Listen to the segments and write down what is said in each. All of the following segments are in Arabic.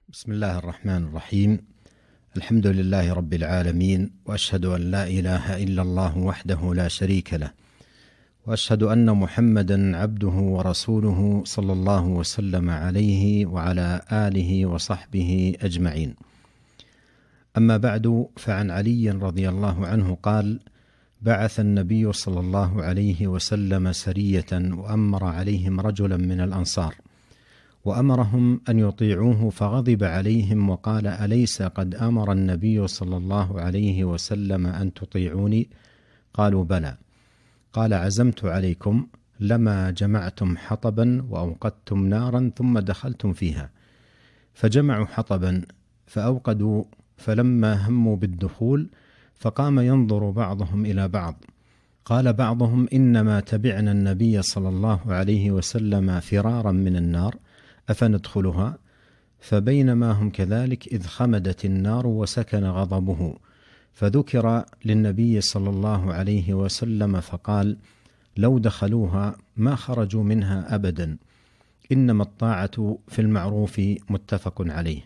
بسم الله الرحمن الرحيم. الحمد لله رب العالمين، وأشهد أن لا إله إلا الله وحده لا شريك له، وأشهد أن محمدا عبده ورسوله صلى الله وسلم عليه وعلى آله وصحبه أجمعين. أما بعد، فعن علي رضي الله عنه قال: بعث النبي صلى الله عليه وسلم سرية وأمر عليهم رجلا من الأنصار، وأمرهم أن يطيعوه، فغضب عليهم وقال: أليس قد أمر النبي صلى الله عليه وسلم أن تطيعوني؟ قالوا: بلى. قال: عزمت عليكم لما جمعتم حطبا وأوقدتم نارا ثم دخلتم فيها. فجمعوا حطبا فأوقدوا، فلما هموا بالدخول فقام ينظر بعضهم إلى بعض. قال بعضهم: إنما تبعنا النبي صلى الله عليه وسلم فرارا من النار، أفندخلها؟ فبينما هم كذلك إذ خمدت النار وسكن غضبه، فذكر للنبي صلى الله عليه وسلم فقال: لو دخلوها ما خرجوا منها أبدا، إنما الطاعة في المعروف. متفق عليه.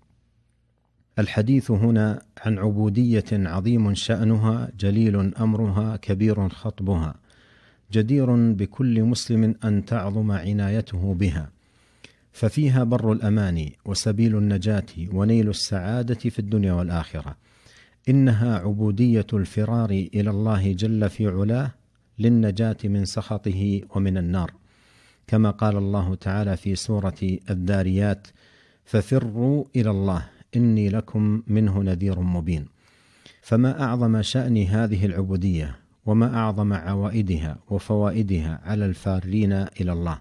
الحديث هنا عن عبودية عظيم شأنها، جليل أمرها، كبير خطبها، جدير بكل مسلم أن تعظم عنايته بها، ففيها بر الأمان وسبيل النجاة ونيل السعادة في الدنيا والآخرة. إنها عبودية الفرار إلى الله جل في علاه للنجاة من سخطه ومن النار، كما قال الله تعالى في سورة الذاريات: ففروا إلى الله إني لكم منه نذير مبين. فما أعظم شأن هذه العبودية، وما أعظم عوائدها وفوائدها على الفارين إلى الله.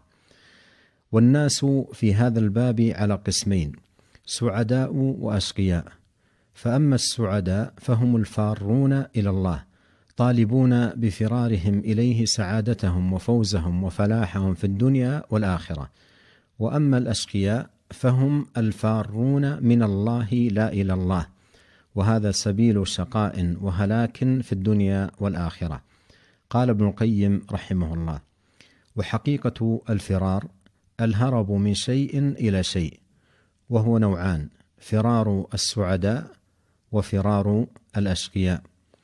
والناس في هذا الباب على قسمين: سعداء وأشقياء. فأما السعداء فهم الفارون إلى الله، طالبون بفرارهم إليه سعادتهم وفوزهم وفلاحهم في الدنيا والآخرة. وأما الأشقياء فهم الفارون من الله لا إلى الله، وهذا سبيل شقاء وهلاك في الدنيا والآخرة. قال ابن القيم رحمه الله: وحقيقة الفرار الهرب من شيء إلى شيء، وهو نوعان: فرار السعداء وفرار الأشقياء.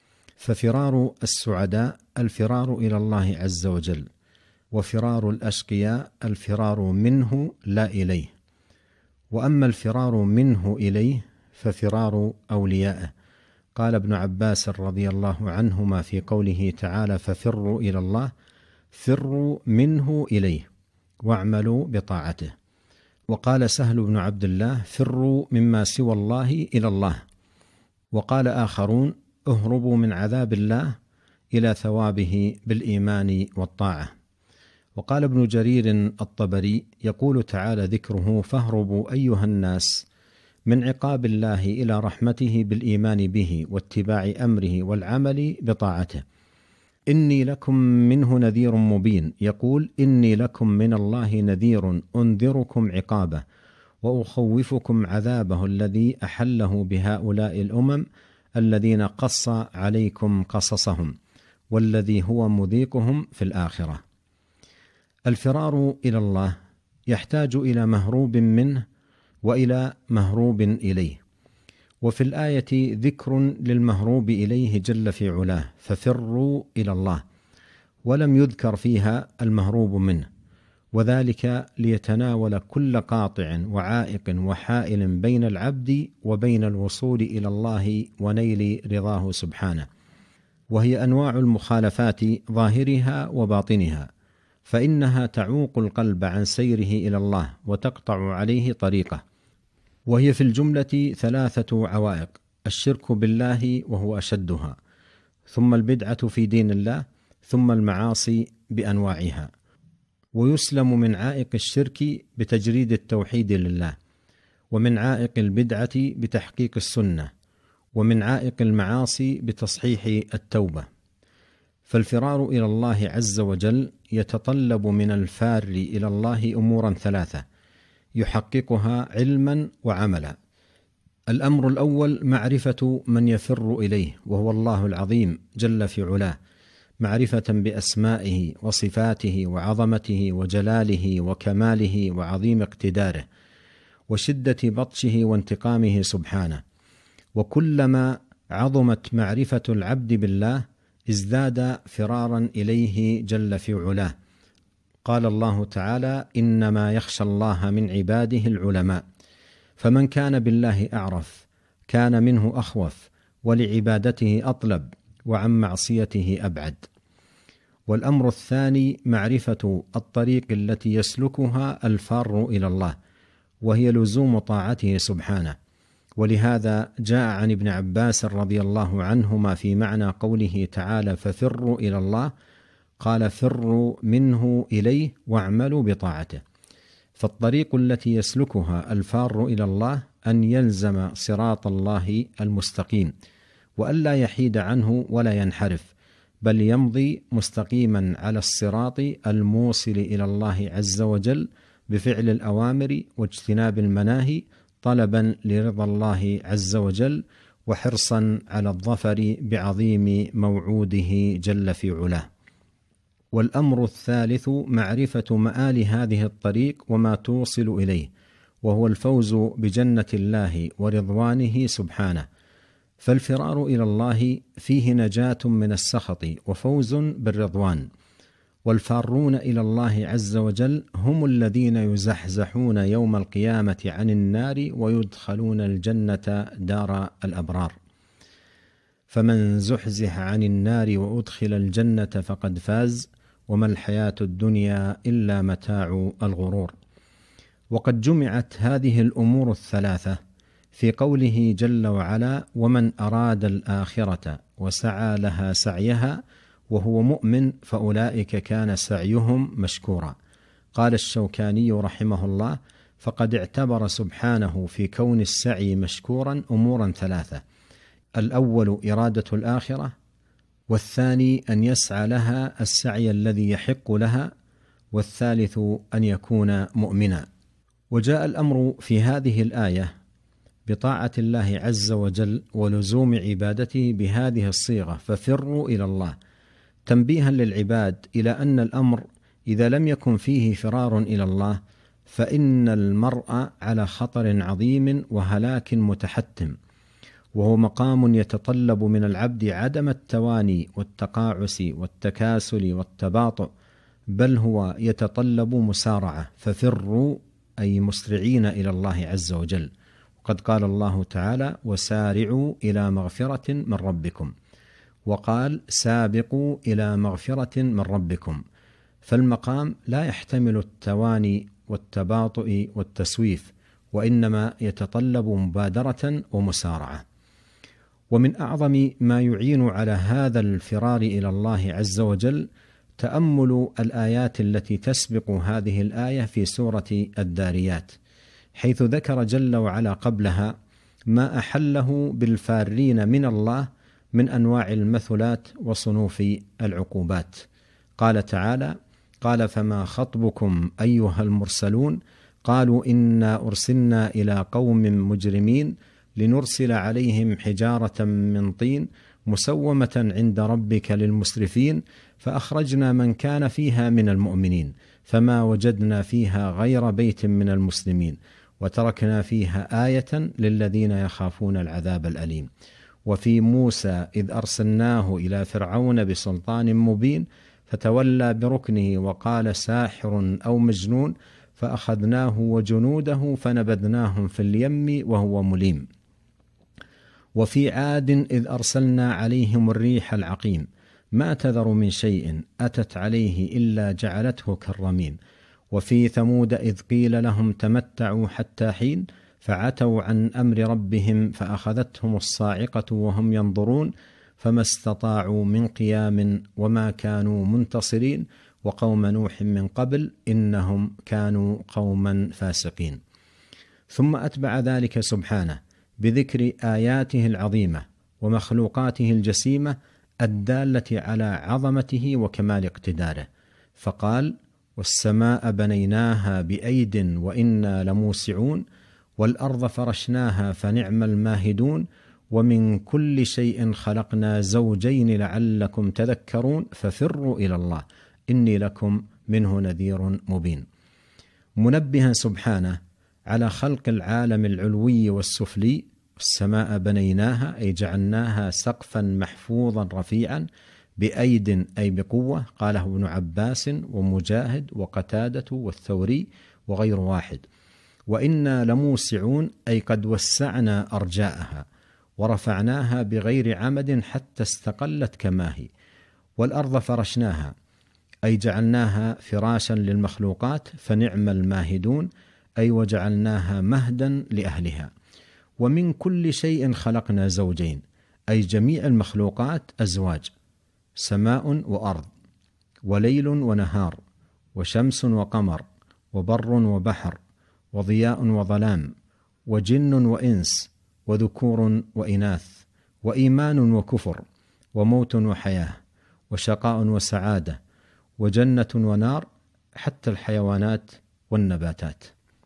ففرار السعداء الفرار إلى الله عز وجل، وفرار الأشقياء الفرار منه لا إليه. وأما الفرار منه إليه ففرار أوليائه. قال ابن عباس رضي الله عنهما في قوله تعالى: ففروا إلى الله: فروا منه إليه واعملوا بطاعته. وقال سهل بن عبد الله: فروا مما سوى الله إلى الله. وقال آخرون: اهربوا من عذاب الله إلى ثوابه بالإيمان والطاعة. وقال ابن جرير الطبري: يقول تعالى ذكره: فاهربوا أيها الناس من عقاب الله إلى رحمته بالإيمان به واتباع أمره والعمل بطاعته. إني لكم منه نذير مبين. يقول: إني لكم من الله نذير أنذركم عقابه وأخوفكم عذابه الذي أحله بهؤلاء الأمم الذين قص عليكم قصصهم، والذي هو مذيقهم في الآخرة. الفرار إلى الله يحتاج إلى مهروب منه وإلى مهروب إليه. وفي الآية ذكر للمهروب إليه جل في علاه: ففروا إلى الله، ولم يذكر فيها المهروب منه، وذلك ليتناول كل قاطع وعائق وحائل بين العبد وبين الوصول إلى الله ونيل رضاه سبحانه، وهي أنواع المخالفات ظاهرها وباطنها، فإنها تعوق القلب عن سيره إلى الله وتقطع عليه طريقه. وهي في الجملة 3 عوائق: الشرك بالله وهو أشدها، ثم البدعة في دين الله، ثم المعاصي بأنواعها. ويسلم من عائق الشرك بتجريد التوحيد لله، ومن عائق البدعة بتحقيق السنة، ومن عائق المعاصي بتصحيح التوبة. فالفرار إلى الله عز وجل يتطلب من الفار إلى الله أمورا 3 يحققها علما وعملا. الأمر الأول: معرفة من يفر إليه، وهو الله العظيم جل في علاه، معرفة بأسمائه وصفاته وعظمته وجلاله وكماله وعظيم اقتداره، وشدة بطشه وانتقامه سبحانه. وكلما عظمت معرفة العبد بالله ازداد فرارا إليه جل في علاه. قال الله تعالى: إنما يخشى الله من عباده العلماء. فمن كان بالله أعرف كان منه أخوف، ولعبادته أطلب، وعن معصيته أبعد. والأمر الثاني معرفة الطريق التي يسلكها الفار إلى الله، وهي لزوم طاعته سبحانه. ولهذا جاء عن ابن عباس رضي الله عنهما في معنى قوله تعالى: ففروا إلى الله، قال: فروا منه إليه واعملوا بطاعته. فالطريق التي يسلكها الفار إلى الله أن يلزم صراط الله المستقيم، وألا يحيد عنه ولا ينحرف، بل يمضي مستقيما على الصراط الموصل إلى الله عز وجل بفعل الأوامر واجتناب المناهي، طلبا لرضا الله عز وجل، وحرصا على الظفر بعظيم موعوده جل في علاه. والأمر الثالث معرفة مآل هذه الطريق وما توصل إليه، وهو الفوز بجنة الله ورضوانه سبحانه. فالفرار إلى الله فيه نجاة من السخط وفوز بالرضوان. والفارون إلى الله عز وجل هم الذين يزحزحون يوم القيامة عن النار ويدخلون الجنة دار الأبرار. فمن زحزح عن النار وأدخل الجنة فقد فاز، وما الحياة الدنيا إلا متاع الغرور. وقد جمعت هذه الأمور الثلاثة في قوله جل وعلا: ومن أراد الآخرة وسعى لها سعيها وهو مؤمن فأولئك كان سعيهم مشكورا. قال الشوكاني رحمه الله: فقد اعتبر سبحانه في كون السعي مشكورا أمورا ثلاثة: الأول إرادة الآخرة، والثاني أن يسعى لها السعي الذي يحق لها، والثالث أن يكون مؤمنا. وجاء الأمر في هذه الآية بطاعة الله عز وجل ولزوم عبادته بهذه الصيغة: ففروا إلى الله، تنبيها للعباد إلى أن الأمر إذا لم يكن فيه فرار إلى الله فإن المرء على خطر عظيم وهلاك متحتم، وهو مقام يتطلب من العبد عدم التواني والتقاعس والتكاسل والتباطؤ، بل هو يتطلب مسارعة. ففروا أي مسرعين إلى الله عز وجل. وقد قال الله تعالى: وسارعوا إلى مغفرة من ربكم، وقال: سابقوا إلى مغفرة من ربكم. فالمقام لا يحتمل التواني والتباطؤ والتسويف، وإنما يتطلب مبادرة ومسارعة. ومن أعظم ما يعين على هذا الفرار إلى الله عز وجل تأمل الآيات التي تسبق هذه الآية في سورة الذاريات، حيث ذكر جل وعلا قبلها ما أحله بالفارين من الله من أنواع المثلات وصنوف العقوبات. قال تعالى: قال: فما خطبكم أيها المرسلون؟ قالوا إنا أرسلنا إلى قوم مجرمين لنرسل عليهم حجارة من طين مسومة عند ربك للمسرفين فأخرجنا من كان فيها من المؤمنين فما وجدنا فيها غير بيت من المسلمين وتركنا فيها آية للذين يخافون العذاب الأليم. وفي موسى إذ أرسلناه إلى فرعون بسلطان مبين فتولى بركنه وقال ساحر أو مجنون فأخذناه وجنوده فنبذناهم في اليم وهو مليم. وفي عاد إذ أرسلنا عليهم الريح العقيم ما تذر من شيء أتت عليه إلا جعلته كالرميم. وفي ثمود إذ قيل لهم تمتعوا حتى حين فعتوا عن أمر ربهم فأخذتهم الصاعقة وهم ينظرون فما استطاعوا من قيام وما كانوا منتصرين وقوم نوح من قبل إنهم كانوا قوما فاسقين. ثم أتبع ذلك سبحانه بذكر آياته العظيمة ومخلوقاته الجسيمة الدالة على عظمته وكمال اقتداره، فقال: والسماء بنيناها بأيد وإنا لموسعون والأرض فرشناها فنعم الماهدون ومن كل شيء خلقنا زوجين لعلكم تذكرون ففروا إلى الله إني لكم منه نذير مبين. منبها سبحانه على خلق العالم العلوي والسفلي. السماء بنيناها أي جعلناها سقفا محفوظا رفيعا بأيد أي بقوة، قاله ابن عباس ومجاهد وقتادة والثوري وغير واحد. وإنا لموسعون أي قد وسعنا أرجاءها ورفعناها بغير عمد حتى استقلت كما هي. والأرض فرشناها أي جعلناها فراشا للمخلوقات فنعم الماهدون أي وجعلناها مهدا لأهلها. ومن كل شيء خلقنا زوجين أي جميع المخلوقات أزواج، سماء وأرض، وليل ونهار، وشمس وقمر، وبر وبحر، وضياء وظلام، وجن وإنس، وذكور وإناث، وإيمان وكفر، وموت وحياة، وشقاء وسعادة، وجنة ونار، حتى الحيوانات والنباتات.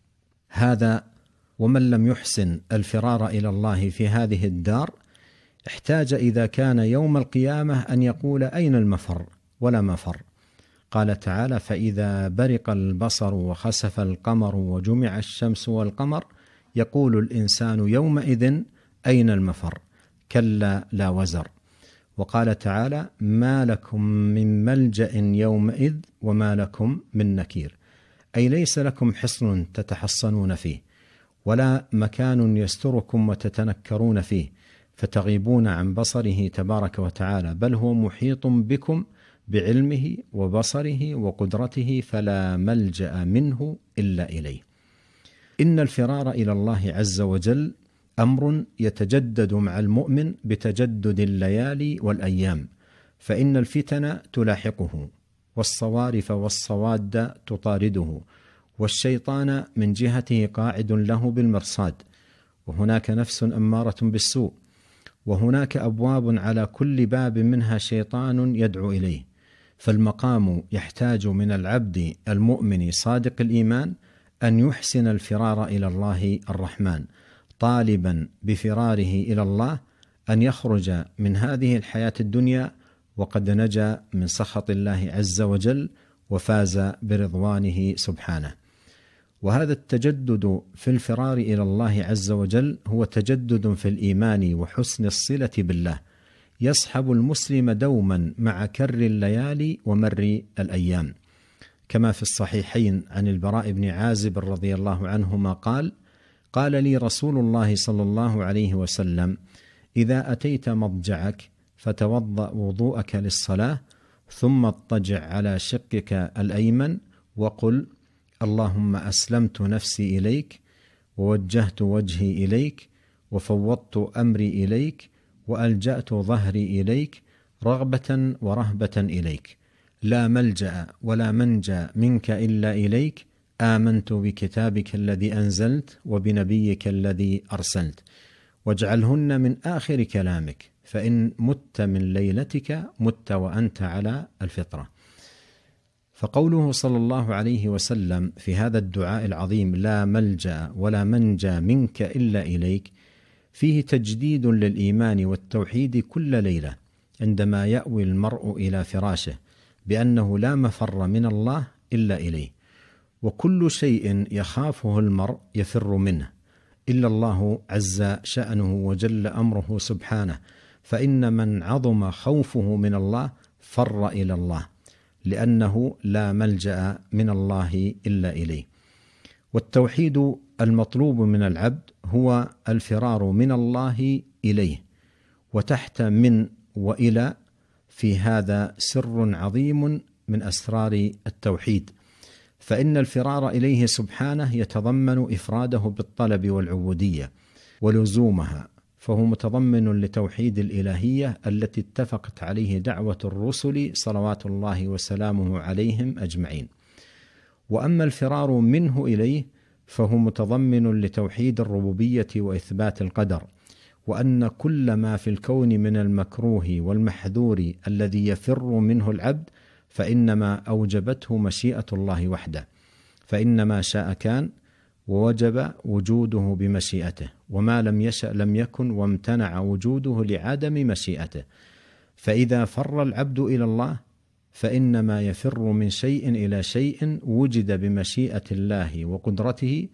هذا ومن لم يحسن الفرار إلى الله في هذه الدار احتاج إذا كان يوم القيامة أن يقول أين المفر؟ ولا مفر. قال تعالى: فإذا برق البصر وخسف القمر وجمع الشمس والقمر يقول الإنسان يومئذ أين المفر؟ كلا لا وزر. وقال تعالى: ما لكم من ملجأ يومئذ وما لكم من نكير، أي ليس لكم حصن تتحصنون فيه، ولا مكان يستركم وتتنكرون فيه فتغيبون عن بصره تبارك وتعالى، بل هو محيط بكم بعلمه وبصره وقدرته، فلا ملجأ منه إلا إليه. إن الفرار إلى الله عز وجل أمر يتجدد مع المؤمن بتجدد الليالي والأيام، فإن الفتن تلاحقه، والصوارف والصواد تطارده، والشيطان من جهته قاعد له بالمرصاد، وهناك نفس أمارة بالسوء، وهناك أبواب على كل باب منها شيطان يدعو إليه. فالمقام يحتاج من العبد المؤمن صادق الإيمان أن يحسن الفرار إلى الله الرحمن، طالبا بفراره إلى الله أن يخرج من هذه الحياة الدنيا وقد نجا من سخط الله عز وجل وفاز برضوانه سبحانه. وهذا التجدد في الفرار إلى الله عز وجل هو تجدد في الإيمان وحسن الصلة بالله، يصحب المسلم دوما مع كر الليالي ومر الأيام، كما في الصحيحين عن البراء بن عازب رضي الله عنهما قال: قال لي رسول الله صلى الله عليه وسلم: إذا أتيت مضجعك فتوضأ وضوءك للصلاة، ثم اضطجع على شقك الأيمن وقل: اللهم أسلمت نفسي إليك، ووجهت وجهي إليك، وفوضت أمري إليك، وألجأت ظهري إليك، رغبة ورهبة إليك، لا ملجأ ولا منجى منك إلا إليك، آمنت بكتابك الذي أنزلت وبنبيك الذي أرسلت، واجعلهن من آخر كلامك، فإن مت من ليلتك مت وأنت على الفطرة. فقوله صلى الله عليه وسلم في هذا الدعاء العظيم: لا ملجأ ولا منجى منك إلا إليك، فيه تجديد للإيمان والتوحيد كل ليلة عندما يأوي المرء إلى فراشه، بأنه لا مفر من الله إلا إليه، وكل شيء يخافه المرء يفر منه إلا الله عز شأنه وجل أمره سبحانه، فإن من عظم خوفه من الله فر إلى الله، لأنه لا ملجأ من الله إلا إليه. والتوحيد المطلوب من العبد هو الفرار من الله إليه، وتحت من وإلى في هذا سر عظيم من أسرار التوحيد، فإن الفرار إليه سبحانه يتضمن إفراده بالطلب والعبودية ولزومها، فهو متضمن لتوحيد الإلهية التي اتفقت عليه دعوة الرسل صلوات الله وسلامه عليهم أجمعين. وأما الفرار منه إليه فهو متضمن لتوحيد الربوبية وإثبات القدر، وأن كل ما في الكون من المكروه والمحذور الذي يفر منه العبد فإنما أوجبته مشيئة الله وحده، فإنما شاء كان، ووجب وجوده بمشيئته، وما لم يشأ لم يكن، وامتنع وجوده لعدم مشيئته. فإذا فر العبد إلى الله فإنما يفر من شيء إلى شيء وجد بمشيئة الله وقدرته،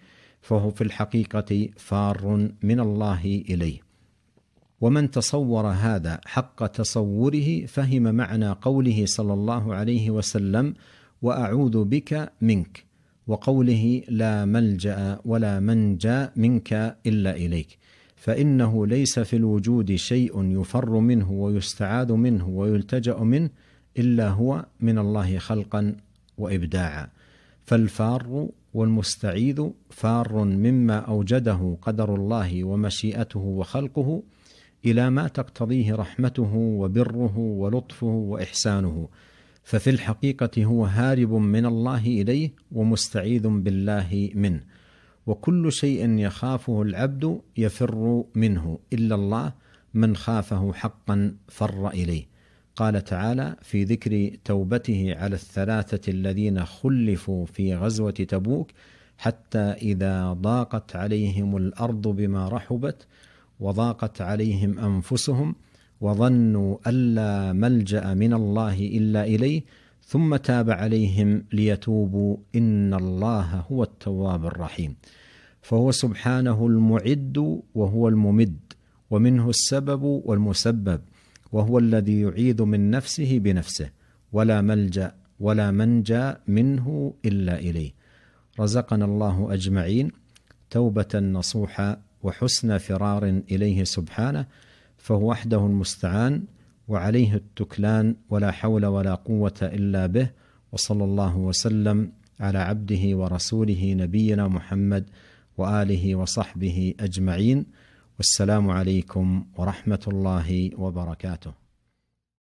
فهو في الحقيقة فار من الله إليه. ومن تصور هذا حق تصوره فهم معنى قوله صلى الله عليه وسلم: وأعوذ بك منك، وقوله: لا ملجأ ولا منجى منك إلا إليك، فإنه ليس في الوجود شيء يفر منه ويستعاذ منه ويلتجأ منه إلا هو من الله خلقا وإبداعا. فالفار والمستعيذ فار مما أوجده قدر الله ومشيئته وخلقه إلى ما تقتضيه رحمته وبره ولطفه وإحسانه، ففي الحقيقة هو هارب من الله إليه ومستعيذ بالله منه. وكل شيء يخافه العبد يفر منه إلا الله، من خافه حقا فر إليه. قال تعالى في ذكر توبته على الثلاثة الذين خلفوا في غزوة تبوك: حتى إذا ضاقت عليهم الأرض بما رحبت وضاقت عليهم أنفسهم وظنوا أن لا ملجأ من الله إلا إليه ثم تاب عليهم ليتوبوا إن الله هو التواب الرحيم. فهو سبحانه المعد وهو الممد، ومنه السبب والمسبب، وهو الذي يعيذ من نفسه بنفسه، ولا ملجأ ولا منجى منه إلا إليه. رزقنا الله أجمعين توبة نصوحا وحسن فرار إليه سبحانه، فهو وحده المستعان وعليه التكلان، ولا حول ولا قوة إلا به. وصلى الله وسلم على عبده ورسوله نبينا محمد وآله وصحبه أجمعين، والسلام عليكم ورحمة الله وبركاته.